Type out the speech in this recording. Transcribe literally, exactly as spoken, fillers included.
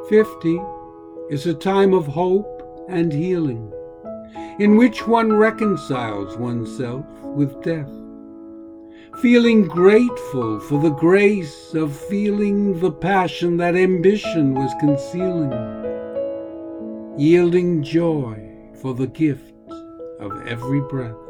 Fifty is a time of hope and healing, in which one reconciles oneself with death, feeling grateful for the grace of feeling the passion that ambition was concealing, yielding joy for the gift of every breath.